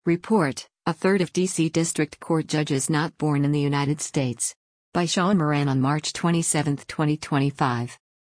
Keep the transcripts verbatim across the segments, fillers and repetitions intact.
Report, a third of D C District Court judges not born in the United States. By Sean Moran on March twenty-seventh, twenty twenty-five.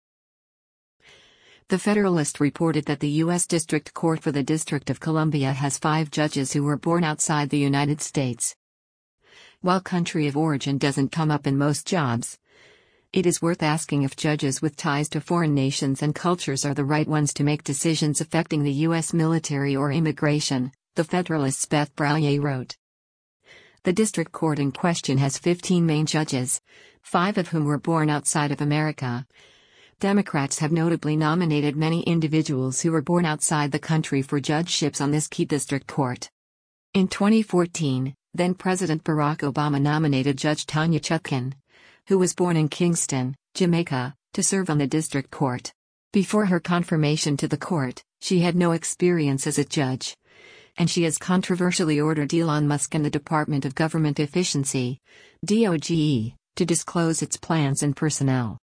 The Federalist reported that the U S District Court for the District of Columbia has five judges who were born outside the United States. While country of origin doesn't come up in most jobs, it is worth asking if judges with ties to foreign nations and cultures are the right ones to make decisions affecting the U S military or immigration, the Federalist's Beth Brallier wrote. The district court in question has fifteen main judges, five of whom were born outside of America. Democrats have notably nominated many individuals who were born outside the country for judgeships on this key district court. In twenty fourteen, then-President Barack Obama nominated Judge Tanya Chutkan, who was born in Kingston, Jamaica, to serve on the district court. Before her confirmation to the court, she had no experience as a judge, and she has controversially ordered Elon Musk and the Department of Government Efficiency, D O G E, to disclose its plans and personnel.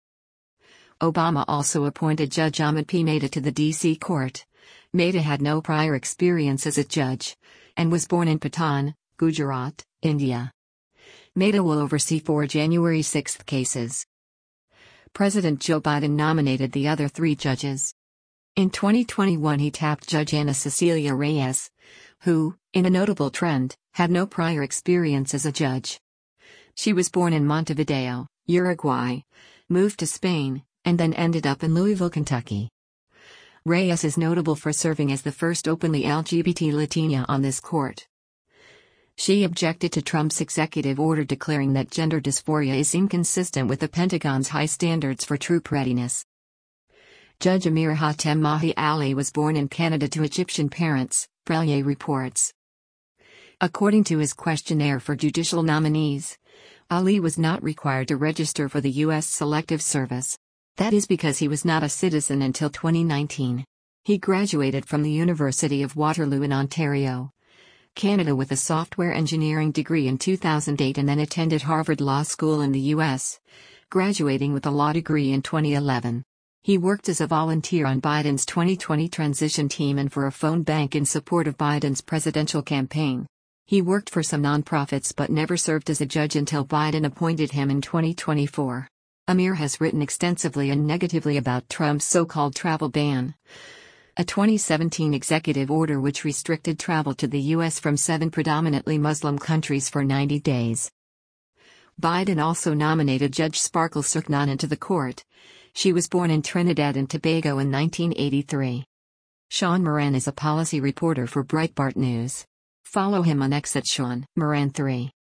Obama also appointed Judge Ahmed P. Mehta to the D C court. Mehta had no prior experience as a judge, and was born in Patan, Gujarat, India. Mehta will oversee four January sixth cases. President Joe Biden nominated the other three judges. In twenty twenty-one he tapped Judge Ana Cecilia Reyes, who, in a notable trend, had no prior experience as a judge. She was born in Montevideo, Uruguay, moved to Spain, and then ended up in Louisville, Kentucky. Reyes is notable for serving as the first openly L G B T Latina on this court. She objected to Trump's executive order declaring that gender dysphoria is inconsistent with the Pentagon's high standards for troop readiness. Judge Amir Hatem Mahi Ali was born in Canada to Egyptian parents, Brallier reports. According to his questionnaire for judicial nominees, Ali was not required to register for the U S Selective Service. That is because he was not a citizen until twenty nineteen. He graduated from the University of Waterloo in Ontario, Canada with a software engineering degree in two thousand eight and then attended Harvard Law School in the U S, graduating with a law degree in twenty eleven. He worked as a volunteer on Biden's twenty twenty transition team and for a phone bank in support of Biden's presidential campaign. He worked for some nonprofits but never served as a judge until Biden appointed him in twenty twenty-four. Amir has written extensively and negatively about Trump's so-called travel ban, a twenty seventeen executive order which restricted travel to the U S from seven predominantly Muslim countries for ninety days. Biden also nominated Judge Sparkle Suknanan to the court. She was born in Trinidad and Tobago in nineteen eighty-three. Sean Moran is a policy reporter for Breitbart News. Follow him on X at Sean Moran three.